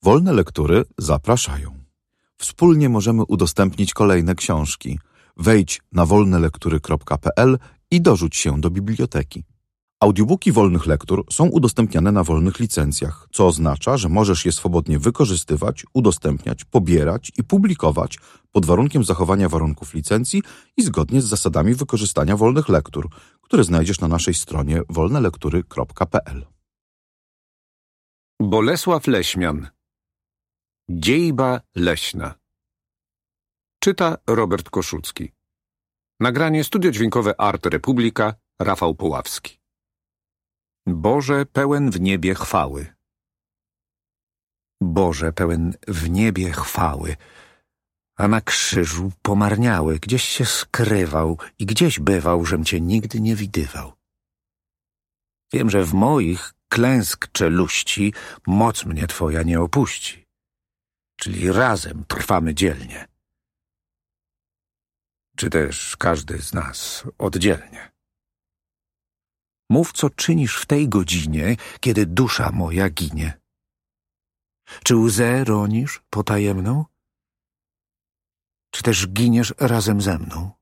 Wolne Lektury zapraszają. Wspólnie możemy udostępnić kolejne książki. Wejdź na wolnelektury.pl i dorzuć się do biblioteki. Audiobooki wolnych lektur są udostępniane na wolnych licencjach, co oznacza, że możesz je swobodnie wykorzystywać, udostępniać, pobierać i publikować pod warunkiem zachowania warunków licencji i zgodnie z zasadami wykorzystania wolnych lektur, które znajdziesz na naszej stronie wolnelektury.pl. Bolesław Leśmian. Dziejba leśna. Czyta Robert Koszucki. Nagranie studio-dźwiękowe Art Republika, Rafał Puławski. Boże pełen w niebie chwały. Boże pełen w niebie chwały, a na krzyżu pomarniały, gdzieś się skrywał i gdzieś bywał, żem cię nigdy nie widywał. Wiem, że w moich klęsk czeluści moc mnie twoja nie opuści, czyli razem trwamy dzielnie. Czy też każdy z nas oddzielnie. Mów, co czynisz w tej godzinie, kiedy dusza moja ginie. Czy łzę ronisz potajemną? Czy też giniesz razem ze mną?